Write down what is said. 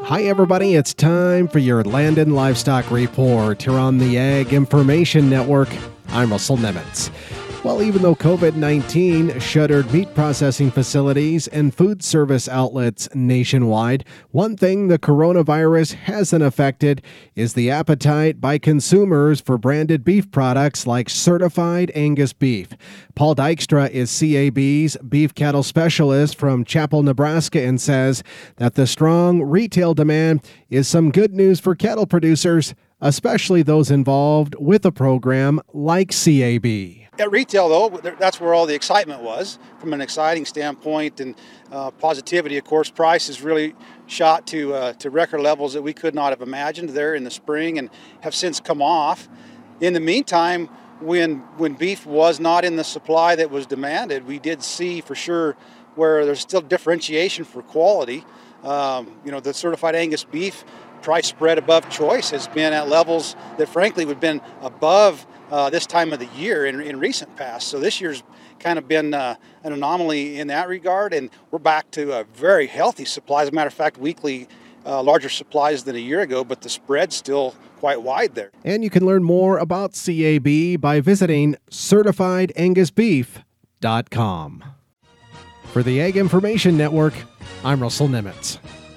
Hi, everybody. It's time for your Land and Livestock Report here on the Ag Information Network. I'm Russell Nemitz. Well, even though COVID-19 shuttered meat processing facilities and food service outlets nationwide, one thing the coronavirus hasn't affected is the appetite by consumers for branded beef products like certified Angus beef. Paul Dykstra is CAB's beef cattle specialist from Chapel, Nebraska, and says that the strong retail demand is some good news for cattle producers, especially those involved with a program like CAB. At retail, though, that's where all the excitement was from an exciting standpoint and positivity. Of course, price has really shot to record levels that we could not have imagined there in the spring and have since come off. In the meantime, when beef was not in the supply that was demanded, we did see for sure where there's still differentiation for quality. The certified Angus beef price spread above choice has been at levels that frankly would have been above this time of the year in recent past. So this year's kind of been an anomaly in that regard, and we're back to a very healthy supply. As a matter of fact, weekly larger supplies than a year ago, but the spread's still quite wide there. And you can learn more about CAB by visiting CertifiedAngusBeef.com. For the Ag Information Network, I'm Russell Nemitz.